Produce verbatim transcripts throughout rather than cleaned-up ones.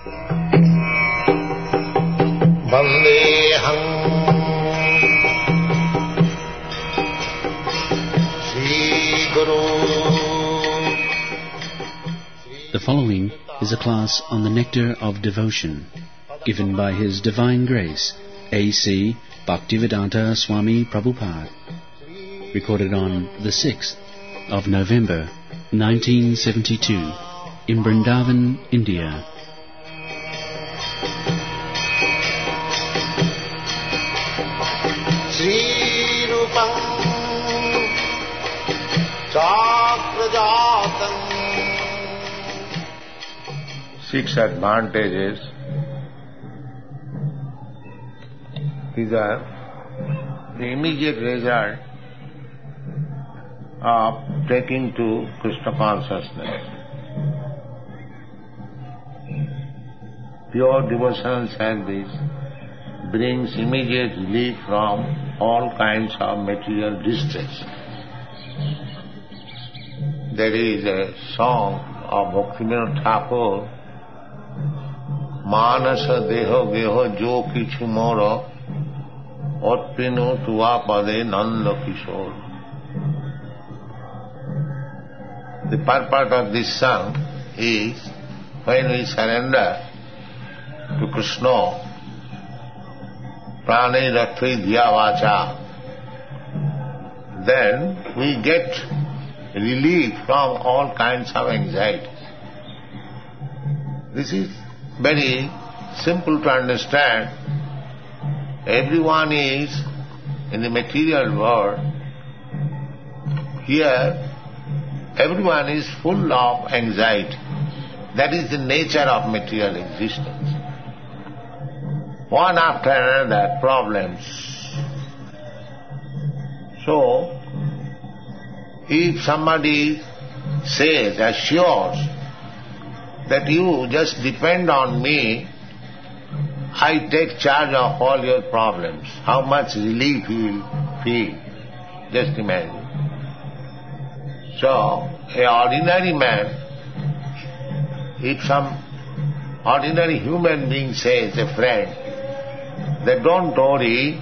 Vandeham Sri Guru. The following is a class on the Nectar of Devotion, given by His Divine Grace, A C Bhaktivedanta Swami Prabhupada, recorded on the sixth of November, nineteen seventy-two, in Vrindavan, India. Sri Rupam Chakrajatam. Six advantages. These are the immediate result of taking to Krishna consciousness. Pure devotional service brings immediate relief from all kinds of material distress. There is a song of Bhaktivinoda Thakur, Manasa Deho Geho Jo Kichu Moro Otpinu Tuva Pade Nanda Kishore. The purport of this song is when we surrender to Krishna, Prane Rattvi Dhya Vacha, then we get relief from all kinds of anxiety. This is very simple to understand. Everyone is in the material world. Here, everyone is full of anxiety. That is the nature of material existence. One after another problems. So, if somebody says, assures that you just depend on me, I take charge of all your problems, how much relief you will feel. Just imagine. So, an ordinary man, if some ordinary human being says, a friend, that don't worry,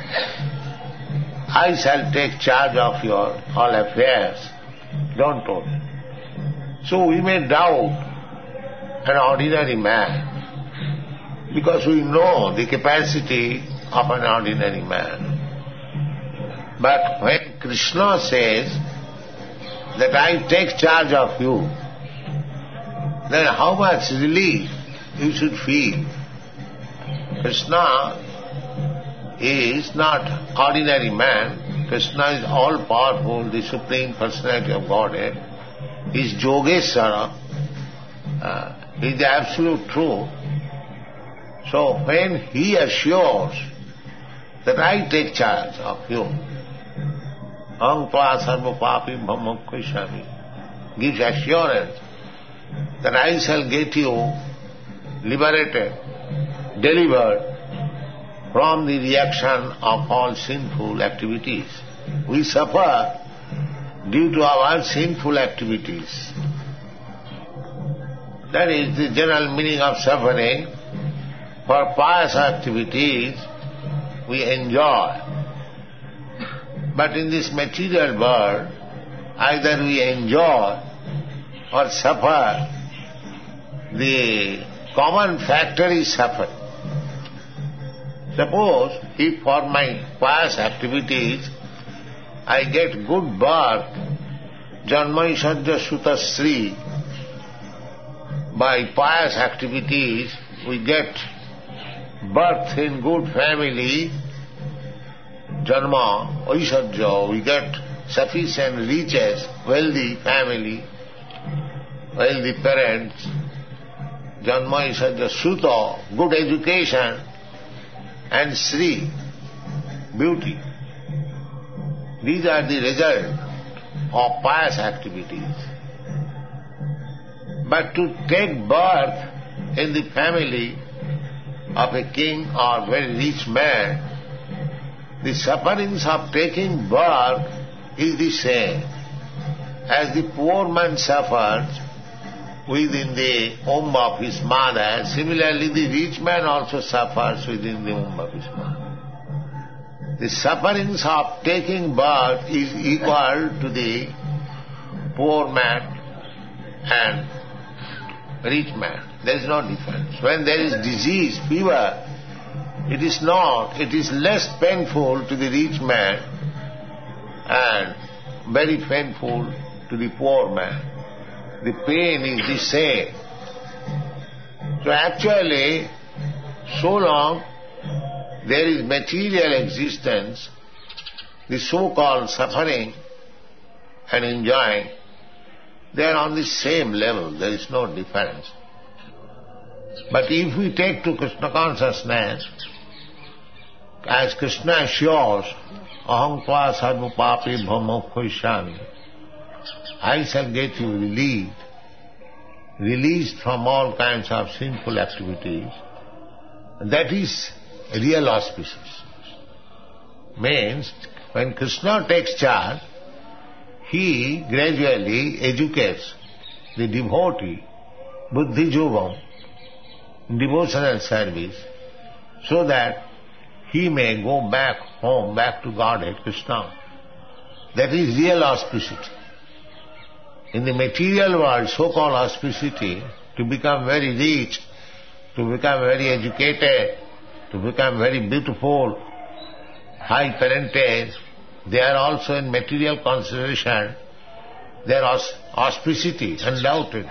I shall take charge of your all affairs, don't worry. So we may doubt an ordinary man, because we know the capacity of an ordinary man. But when Krishna says that I take charge of you, then how much relief you should feel. Krishna is not ordinary man. Krishna is all-powerful, the Supreme Personality of Godhead. He is Yogeshwara. Uh, he is the absolute truth. So when he assures that I take charge of you, Aham tva sarva papi bhammokkhishami, gives assurance that I shall get you liberated, delivered from the reaction of all sinful activities. We suffer due to our sinful activities. That is the general meaning of suffering. For pious activities, we enjoy. But in this material world, either we enjoy or suffer. The common factor is suffering. Suppose if for my pious activities I get good birth, Janmaisajya Suta Sri, by pious activities we get birth in good family, Janma, Aishajya, we get sufficient riches, wealthy family, wealthy parents, Janma Aishajya Suta, good education, and Sri, beauty. These are the result of pious activities. But to take birth in the family of a king or very rich man, the sufferings of taking birth is the same. As the poor man suffers within the womb of his mother, similarly the rich man also suffers within the womb of his mother. The sufferings of taking birth is equal to the poor man and rich man. There is no difference. When there is disease, fever, it is not, it is less painful to the rich man and very painful to the poor man. The pain is the same. So actually, so long there is material existence, the so-called suffering and enjoying, they are on the same level, there is no difference. But if we take to Krishna consciousness, as Krishna assures, aham tva sarva papi bhamokhoishami, I shall get you relieved, released from all kinds of sinful activities. That is real auspicious. Means, when Krishna takes charge, he gradually educates the devotee, buddhi yogam, devotional service, so that he may go back home, back to Godhead, Krishna. That is real auspicity. In the material world, so-called auspicity, to become very rich, to become very educated, to become very beautiful, high parentage, they are also in material consideration, their aus- auspicity, undoubtedly.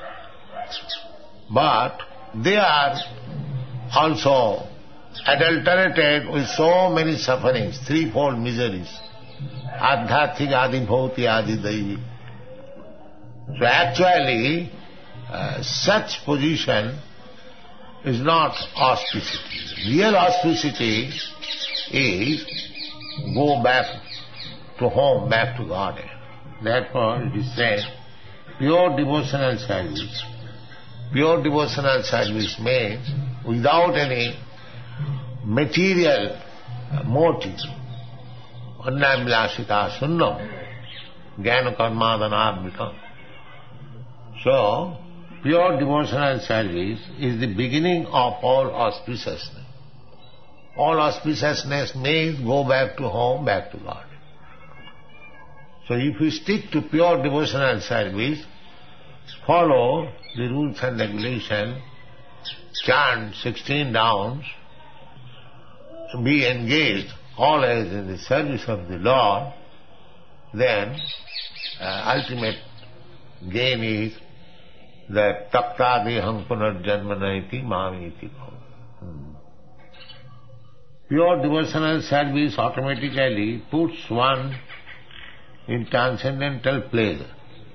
But they are also adulterated with so many sufferings, threefold miseries, adhyathik, adi bhauti, adi daivi. So actually, uh, such position is not auspicity. Real auspicity is go back to home, back to God. Therefore it is said, pure devotional service. Pure devotional service means without any material motive. Annamlasita sunnam, jnana karmadhanarmitam. So, pure devotional service is the beginning of all auspiciousness. All auspiciousness means go back to home, back to God. So if you stick to pure devotional service, follow the rules and regulations, chant sixteen rounds, be engaged always in the service of the Lord, then uh, ultimate gain is that takta deham punarjanmanaiti mamiti bhav. Pure devotional service automatically puts one in transcendental pleasure.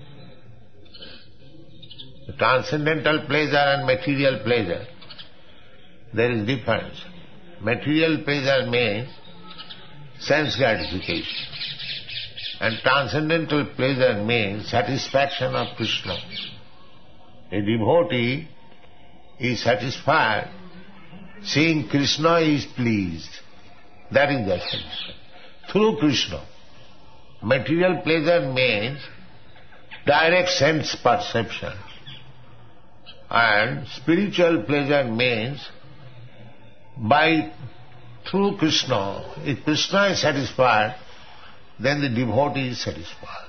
The transcendental pleasure and material pleasure, there is difference. Material pleasure means sense gratification, and transcendental pleasure means satisfaction of Krishna. A devotee is satisfied seeing Krishna is pleased. That is the satisfaction. Through Krishna. Material pleasure means direct sense perception. And spiritual pleasure means by through Krishna. If Krishna is satisfied, then the devotee is satisfied.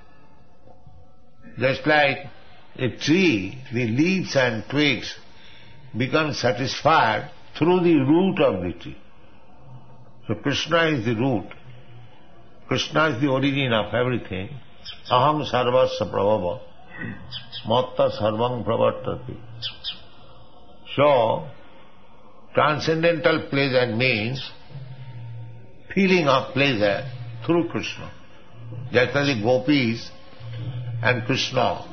Just like a tree, the leaves and twigs become satisfied through the root of the tree. So Krishna is the root. Krishna is the origin of everything. Aham sarvasya prabhava, matta sarvam pravartati. So, transcendental pleasure means feeling of pleasure through Krishna. Just as the gopis and Krishna.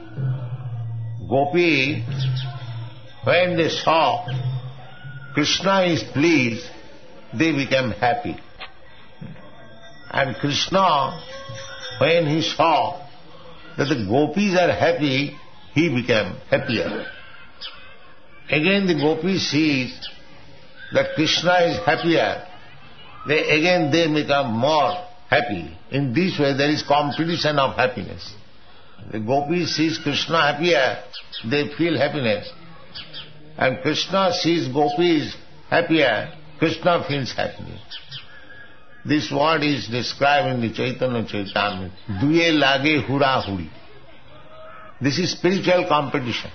Gopi, when they saw Krishna is pleased, they became happy. And Krishna, when he saw that the gopis are happy, he became happier. Again the gopi sees that Krishna is happier, they again they become more happy. In this way there is competition of happiness. The gopis sees Krishna happier, they feel happiness. And Krishna sees gopis happier, Krishna feels happiness. This word is described in the Chaitanya Charitamrita. Duye lage hura huri. This is spiritual competition.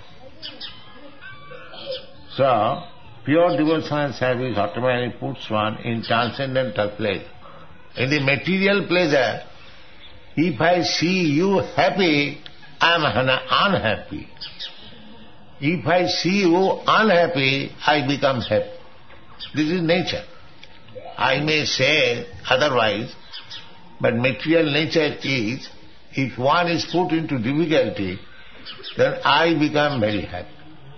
So, pure devotional service automatically puts one in transcendental pleasure. In the material pleasure, if I see you happy, I am unhappy. If I see you unhappy, I become happy. This is nature. I may say otherwise, but material nature is, if one is put into difficulty, then I become very happy.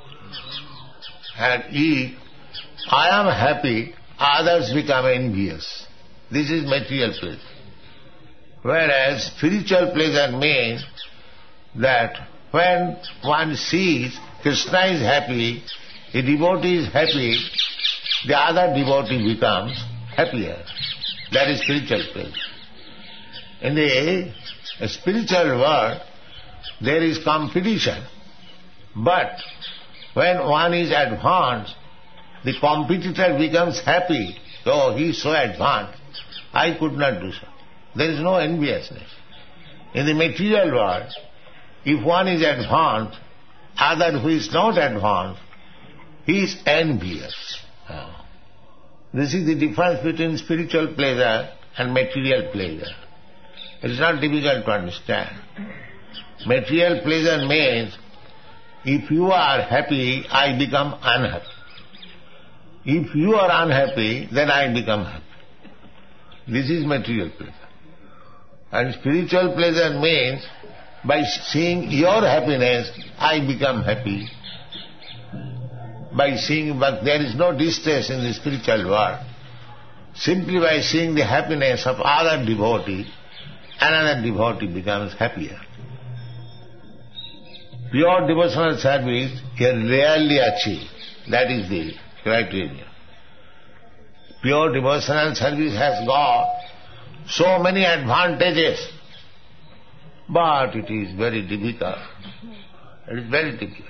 And if I am happy, others become envious. This is material pleasure. Whereas spiritual pleasure means that when one sees Krishna is happy, a devotee is happy, the other devotee becomes happier. That is spiritual pleasure. In the spiritual world, there is competition. But when one is advanced, the competitor becomes happy. Oh, he is so advanced, I could not do so. There is no enviousness. In the material world, if one is advanced, other who is not advanced, he is envious. This is the difference between spiritual pleasure and material pleasure. It is not difficult to understand. Material pleasure means, if you are happy, I become unhappy. If you are unhappy, then I become happy. This is material pleasure. And spiritual pleasure means, by seeing your happiness, I become happy. By seeing, but there is no distress in the spiritual world. Simply by seeing the happiness of other devotee, another devotee becomes happier. Pure devotional service can rarely achieve. That is the criteria. Pure devotional service has got so many advantages, but it is very difficult. It is very difficult.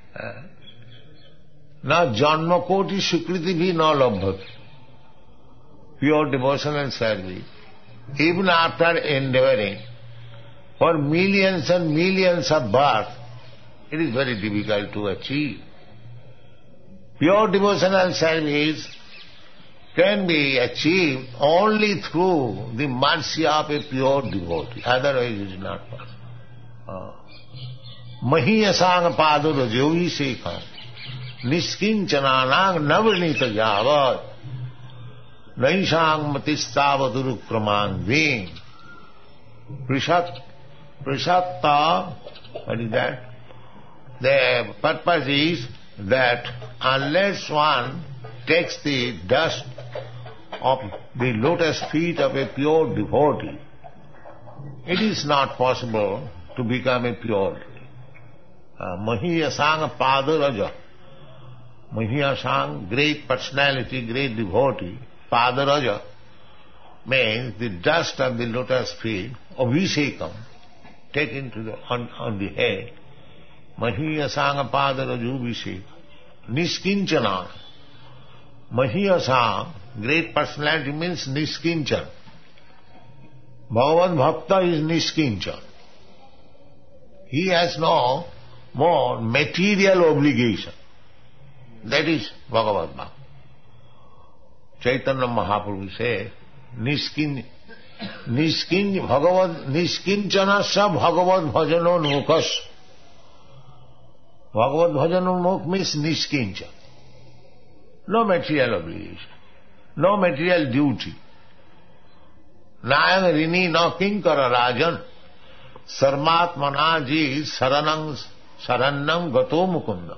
Now, janma koti sukriti bhi na labhati. Pure devotional service, even after endeavoring for millions and millions of births, it is very difficult to achieve. Pure devotional service can be achieved only through the mercy of a pure devotee. Otherwise it is not possible. Mahiyasang padura jovi sekham niskincananang navrinita javat naishang matistavadurukraman ving prishat prishatta. What is that? The purpose is that unless one takes the dust of the lotus feet of a pure devotee, it is not possible to become a pure devotee. Mahiyasang Padaraja. Mahiyasang, great personality, great devotee. Padaraja means the dust of the lotus feet, Abhisekam, taken to the, on, on the head. Mahiyasang Padaraju Abhisekam. Niskinchana. Mahiyasang, great personality means Niskinchan. Bhagavad Bhakta is Niskinchan. He has no more material obligation. That is Bhagavad Bhakta. Chaitanya Mahaprabhu says, Niskin, Niskin, Bhagavad, Niskinchana sa Bhagavad Bhajano Nukas. Bhagavad Bhajano Nuk means Niskinchan. No material obligation, no material duty. Nayang rini no kinkara rajan, sarmatmanaji saranang sarannam gato mukundam.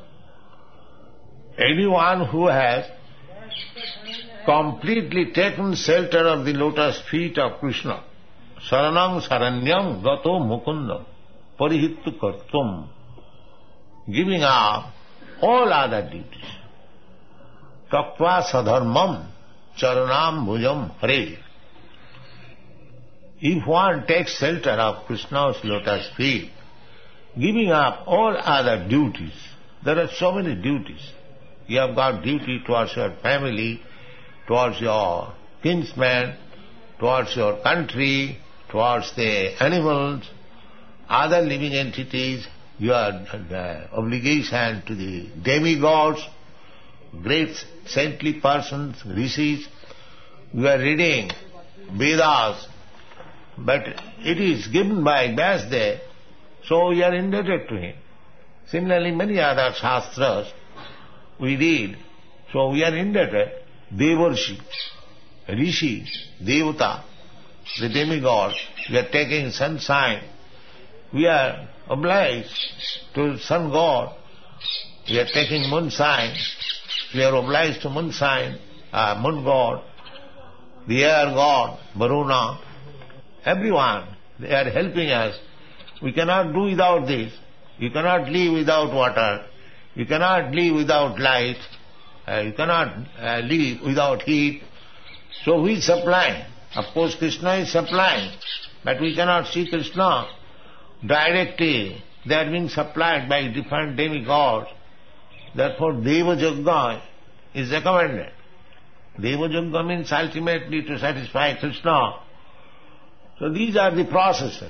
Anyone who has completely taken shelter of the lotus feet of Krishna, saranang saranyam gato mukundam, parihittu kartum, giving up all other duties. Taktva sadharmam charanam bhujam hare. If one takes shelter of Krishna's lotus feet, giving up all other duties. There are so many duties. You have got duty towards your family, towards your kinsmen, towards your country, towards the animals, other living entities. You have the obligation to the demigods, great saintly persons, rishis. You are reading Vedas, but it is given by Vyasdev, so we are indebted to him. Similarly, many other shastras we read, so we are indebted. Devarshi, Rishi, Devata, the demigods, we are taking sunshine. We are obliged to sun god. We are taking moonshine. We are obliged to moonshine, uh, moon god, the air god, Varuna. Everyone, they are helping us. We cannot do without this. You cannot live without water. You cannot live without light. Uh, you cannot uh, live without heat. So who is supplying? Of course Krishna is supplying, but we cannot see Krishna directly. They are being supplied by different demigods. Therefore Deva Yajna is recommended. Deva Yajna means ultimately to satisfy Krishna. So these are the processes.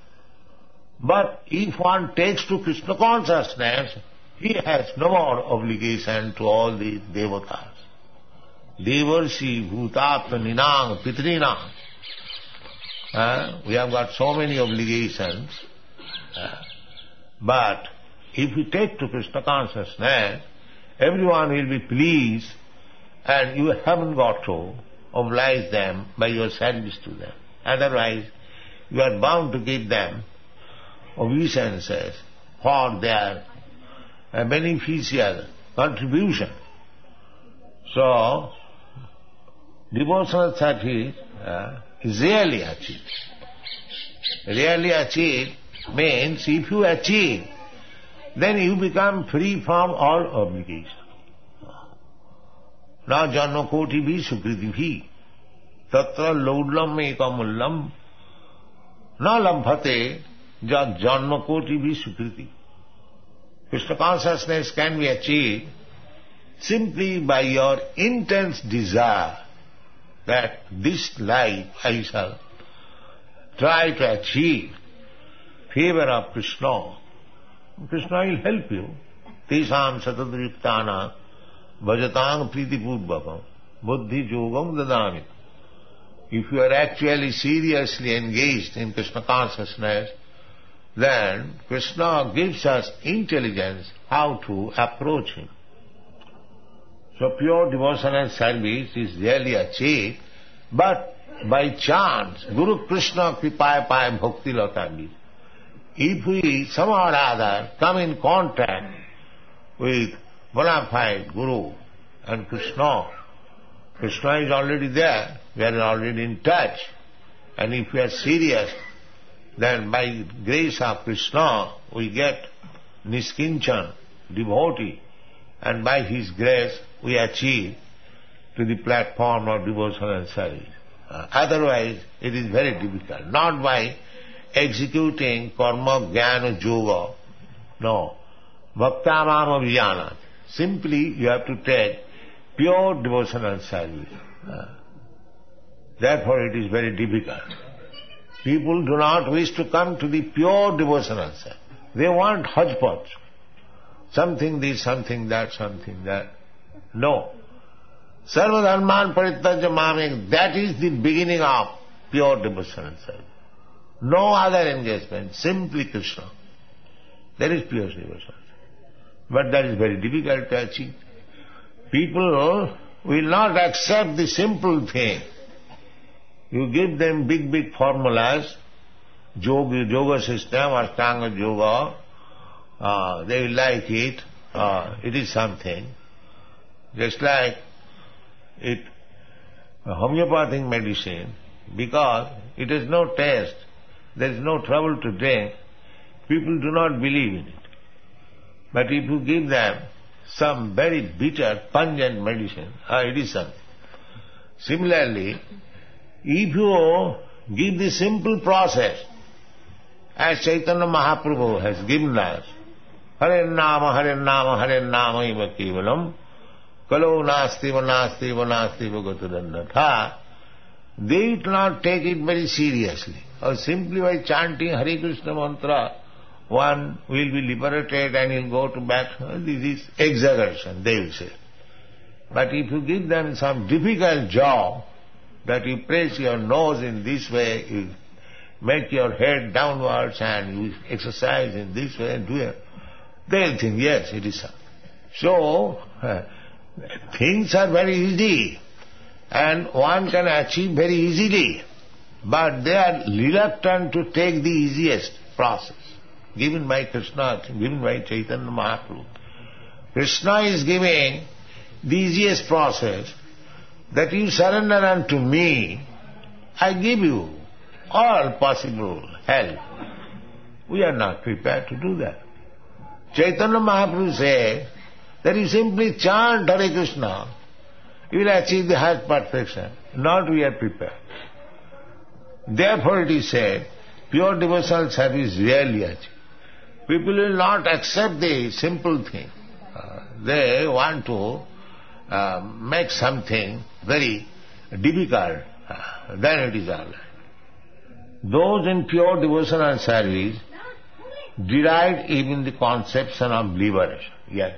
But if one takes to Krishna consciousness, he has no more obligation to all these devatas. Devarshi, Bhutatma, Ninang, Pitrinang. Uh, we have got so many obligations. Uh, but if we take to Krishna consciousness, everyone will be pleased, and you haven't got to oblige them by your service to them. Otherwise, you are bound to give them obeisances for their uh, beneficial contribution. So, devotional service uh, is really achieved. Really achieved means if you achieve, then you become free from all obligation. Na janma koti bhi sukriti bhi tatra laudlam ekamullam na lambhate jad janma koti bhi sukriti. Krishna consciousness can be achieved simply by your intense desire that this life I shall try to achieve favor of Krishna. Krishna will help you. Tesam satadriptana bhajatang pritipurvakam buddhi yogam dadami. If you are actually seriously engaged in Krishna consciousness, then Krishna gives us intelligence how to approach him. So pure devotional service is really achieved, but by chance, Guru Krishna kripaya paya bhakti latagi. If we somehow or other come in contact with bona fide Guru and Krishna, Krishna is already there, we are already in touch, and if we are serious, then by grace of Krishna we get Niskinchan, devotee, and by his grace we achieve to the platform of devotional service. Uh, otherwise it is very difficult, not by executing karma, jnana, yoga. No. Bhaktamam abhijanat. Simply you have to take pure devotional service. Uh, therefore it is very difficult. People do not wish to come to the pure devotional service. They want hodgepodge. Something this, something that, something that. No. Sarva dharman parityajya mamekam. That is the beginning of pure devotional service. No other engagement, simply Krishna. That is pure devotion. But that is very difficult to achieve. People will not accept the simple thing. You give them big, big formulas, yoga, yoga system, Ashtanga yoga, uh, they will like it, uh, it is something. Just like it, homeopathic medicine, because it has no taste, there is no trouble to drink, people do not believe in it. But if you give them some very bitter, pungent medicine, ah, it is something. Similarly, if you give the simple process, as Chaitanya Mahaprabhu has given us, Hare Nama, Hare Nama, Hare Nama iva kevalam, Kalo nasti va nasti va nasti va gatudandatha, they do not take it very seriously. Or simply by chanting Hare Krishna mantra, one will be liberated and he'll go to back. This is exaggeration, they will say. But if you give them some difficult job, that you press your nose in this way, you make your head downwards and you exercise in this way and do it, they'll think, yes, it is so. So, uh, things are very easy and one can achieve very easily, but they are reluctant to take the easiest process given by Krishna, given by Chaitanya Mahaprabhu. Krishna is giving the easiest process, that you surrender unto me, I give you all possible help. We are not prepared to do that. Chaitanya Mahaprabhu said that you simply chant Hare Krishna, you will achieve the highest perfection. Not we are prepared. Therefore it is said, pure devotional service rarely achieved. People will not accept the simple thing. Uh, they want to uh, make something very difficult. Uh, then it is all right. Those in pure devotional service deride even the conception of liberation. Yes.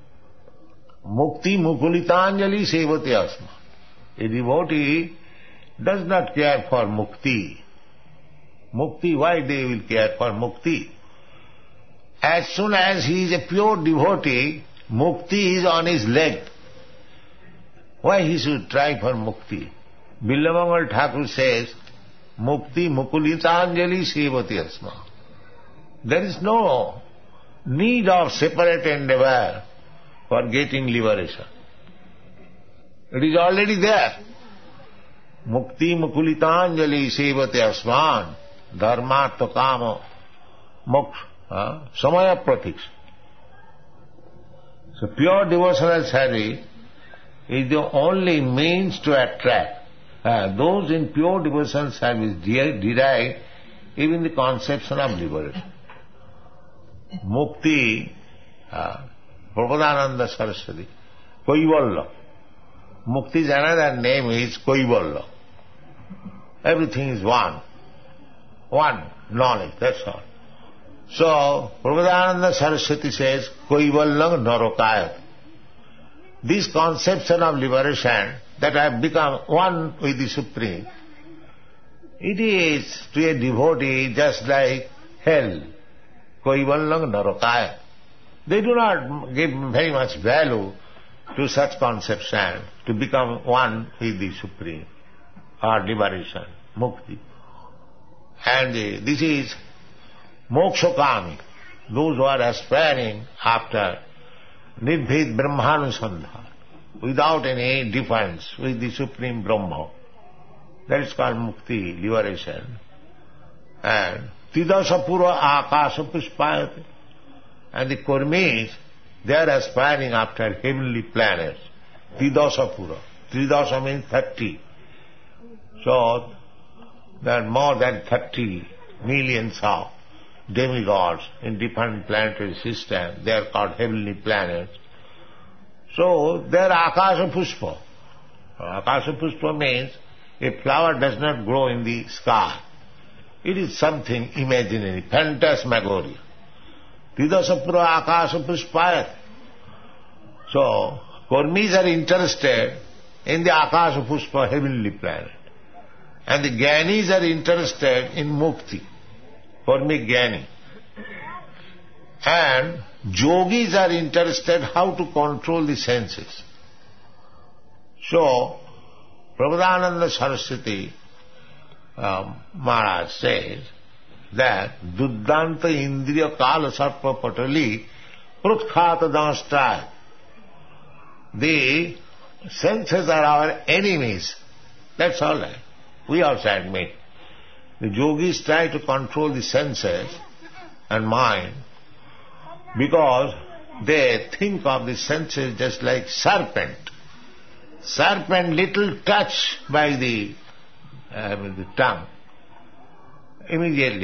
Mukti mukulitanjali sevate asma. A devotee does not care for mukti. Mukti, why they will care for mukti? As soon as he is a pure devotee, mukti is on his leg. Why he should try for mukti? Billamangal Thakur says, Mukti mukulitanjali sevate asma. There is no need of separate endeavor for getting liberation. It is already there. Mukti mukulitanjali sevate asman dharmartha kama moksha samaya pratiksha. So pure devotional service is the only means to attract. Uh, those in pure devotional service derive even the conception of liberation. Mukti, uh, Prabhupada Saraswati, Koivalla. Mukti is another name, is Koivalla. Everything is one. One knowledge, that's all. So, Prabhupada Saraswati says, Koivallang narokayat. This conception of liberation, that I have become one with the Supreme, it is to a devotee just like hell. Koivallang narokayat. They do not give very much value to such conception, to become one with the Supreme, or liberation, mukti. And uh, this is mokshakami, those who are aspiring after nirbhed brahmanusandha, without any difference with the Supreme Brahma. That is called mukti, liberation. And tidasapura akasa pushpayate. And the Kurmis, they are aspiring after heavenly planets. Tridasapura. Tridasa means thirty. So, there are more than thirty millions of demigods in different planetary systems. They are called heavenly planets. So, they are Akasha Pushpa. Akasha Pushpa means a flower does not grow in the sky. It is something imaginary, phantasmagoria. Tridasapura Akasha Pushpayat. So, Kurmis are interested in the Akasha Pushpa heavenly planet. And the Gyanis are interested in Mukti, Kurmi Gyani. And Yogis are interested how to control the senses. So, Prabhupada Saraswati um, Maharaj says that Duddanta Indriya Kala Sarpa Patali Prutkhata Danstaya. The senses are our enemies. That's all right. We also admit. The yogis try to control the senses and mind because they think of the senses just like serpent. Serpent little touch by the, uh, the tongue. Immediately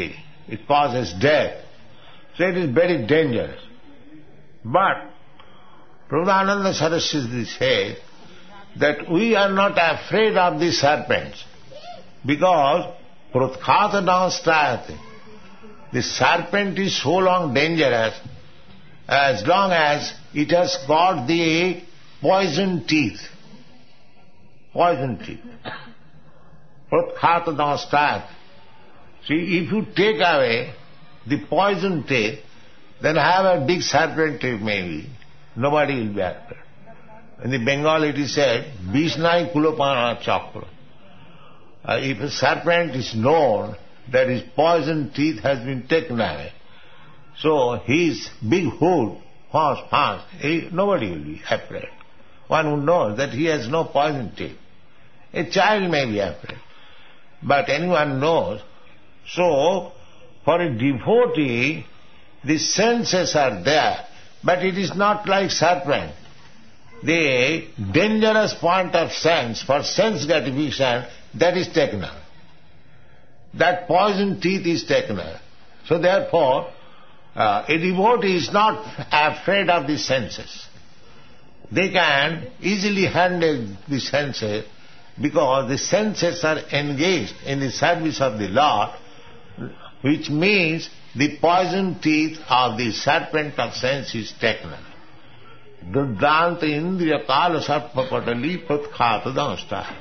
it causes death. So it is very dangerous. But Prabhupada Saraswati says that we are not afraid of the serpents because Prutkhata Danstrayate. The serpent is so long dangerous as long as it has got the poison teeth. Poison teeth. Prutkhata Danstrayate. See, if you take away the poison teeth, then have a big serpent teeth maybe. Nobody will be after. In the Bengal it is said, Vishnai Kulopana Chakra. Uh, if a serpent is known that his poison teeth has been taken away, so his big hood, fast, fast, he, nobody will be afraid. One who knows that he has no poison teeth. A child may be afraid, but anyone knows. So, for a devotee, the senses are there, but it is not like serpent. The dangerous point of sense for sense gratification, that is taken away. That poison teeth is taken away. So therefore, uh, a devotee is not afraid of the senses. They can easily handle the senses because the senses are engaged in the service of the Lord, which means the poison teeth of the serpent of sense is taken away. Duddhanta indriya kala sarpa patali pratkhata dansta.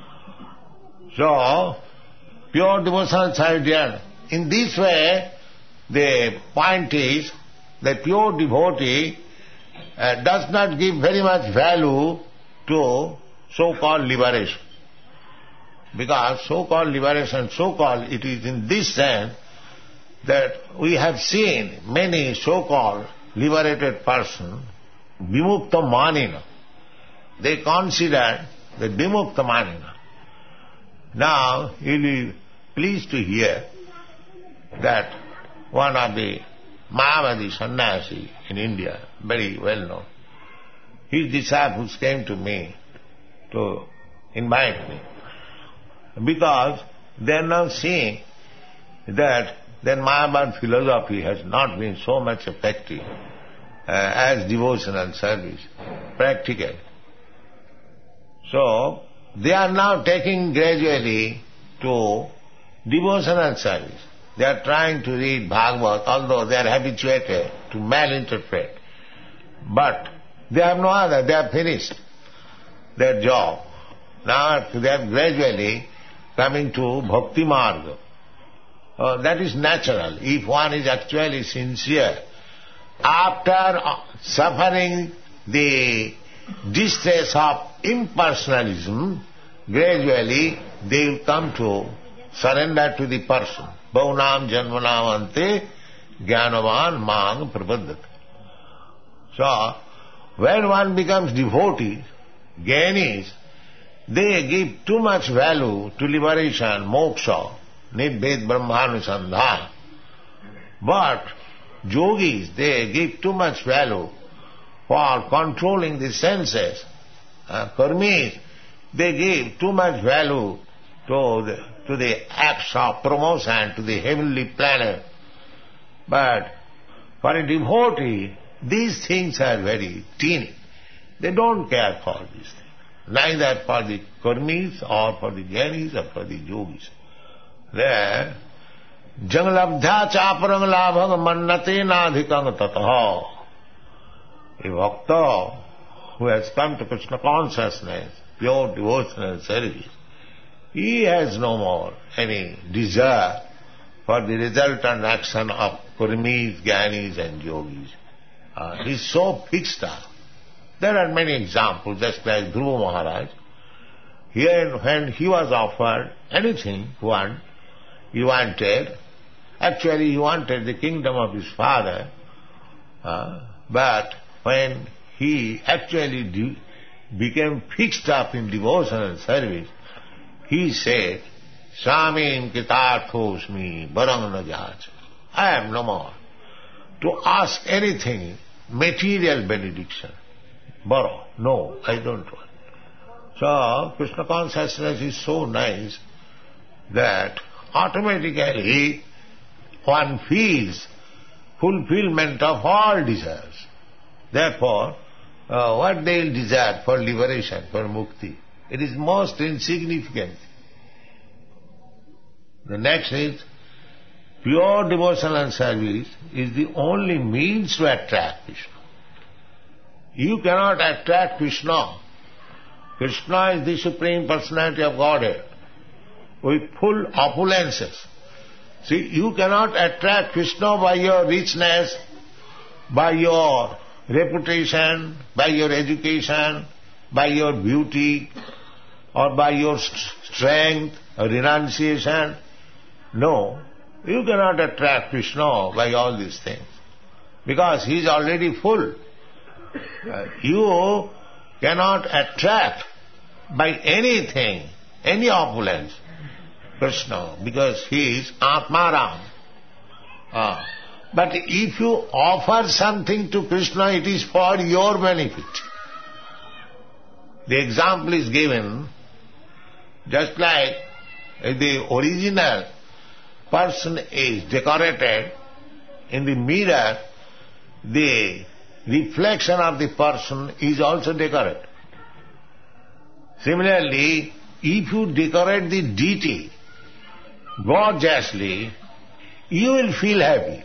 So, pure devotional idea. In this way, the point is that pure devotee uh, does not give very much value to so-called liberation. Because so-called liberation, so-called, it is in this sense that we have seen many so-called liberated persons, vimukta manina. They consider the vimukta manina. Now, you will be pleased to hear that one of the Mayavadi sannyasi in India, very well known, his disciples came to me to invite me because they are now seeing that their Mayavad philosophy has not been so much effective uh, as devotional service, practical. So, they are now taking gradually to devotional service. They are trying to read Bhagavad, although they are habituated to malinterpret. But they have no other, they have finished their job. Now they are gradually coming to Bhakti Marga. Uh, that is natural. If one is actually sincere, after suffering the distress of impersonalism, gradually they will come to surrender to the person. Bhaunam janmanam ante jnanavan mang prapaddati. So, when one becomes devotee, jnanis, they give too much value to liberation, moksha, nibbed brahmanusandhana. But yogis, they give too much value for controlling the senses. Uh, karmis, they give too much value to the, to the acts of promotion, to the heavenly planet. But for a devotee, these things are very teeny. They don't care for these things. Neither for the karmis or for the jnanis or for the yogis. There, janglabdha chaparang labhang mannate nadhikang tataha. A bhakta who has come to Krishna consciousness, pure devotional service, he has no more any desire for the resultant action of karmis, jnanis and yogis. Uh, he is so fixed up. There are many examples, just like Dhruva Maharaj. Here, when he was offered anything one, he wanted, actually he wanted the kingdom of his father, uh, but when he actually de- became fixed up in devotional service, he said, Samim kitarthosmi barang najaj. I am no more to ask anything, material benediction. Borrow. No, I don't want. So, Krishna consciousness is so nice that automatically one feels fulfillment of all desires. Therefore, uh, what they will desire for liberation, for mukti, it is most insignificant. The next is, pure devotional service is the only means to attract Krishna. You cannot attract Krishna. Krishna is the Supreme Personality of Godhead with full opulences. See, you cannot attract Krishna by your richness, by your reputation, by your education, by your beauty, or by your strength or renunciation. No, you cannot attract Krishna by all these things, because he is already full. Uh, you cannot attract by anything, any opulence, Krishna, because he is Atmaram. Uh, but if you offer something to Krishna, it is for your benefit. The example is given, just like the original person is decorated, in the mirror, the reflection of the person is also decorated. Similarly, if you decorate the deity gorgeously, you will feel happy.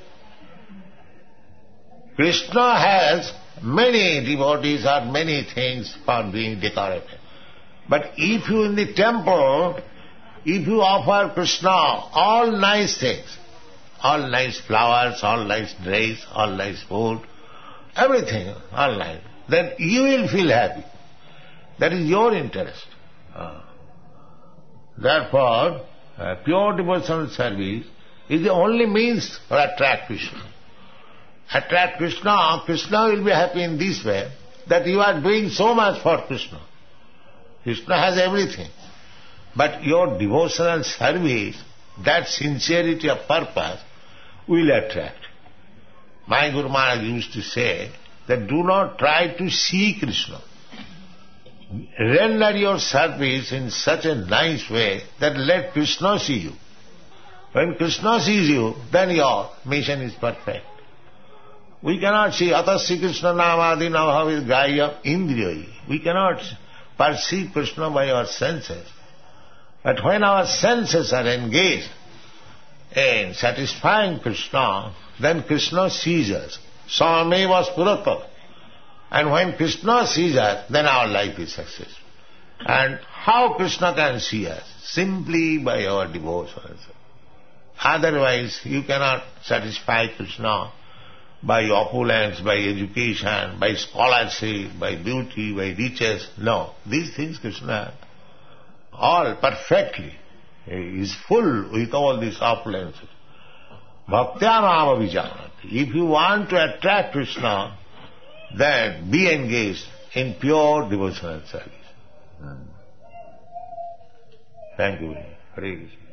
Krishna has many devotees or many things for being decorated. But if you in the temple, if you offer Krishna all nice things, all nice flowers, all nice dress, all nice food, everything, all nice, then you will feel happy. That is your interest. Uh, therefore, uh, pure devotional service is the only means to attract Krishna. Attract Krishna, Krishna will be happy in this way, that you are doing so much for Krishna. Krishna has everything. But your devotional service, that sincerity of purpose, will attract. My Guru Maharaj used to say that do not try to see Krishna. Render your service in such a nice way that let Krishna see you. When Krishna sees you, then your mission is perfect. We cannot see Atasya Krishna Namadi Navahavid Gaya Indriyai. We cannot perceive Krishna by our senses. But when our senses are engaged in satisfying Krishna, then Krishna sees us. Sameva Spurata. And when Krishna sees us, then our life is successful. And how Krishna can see us? Simply by our devotion. Otherwise, you cannot satisfy Krishna by opulence, by education, by scholarship, by beauty, by riches. No, these things Krishna all perfectly. He is full with all these opulences. Bhaktya Mama Vijanati. If you want to attract Krishna, then be engaged in pure devotional service. Thank you. Hare Krishna.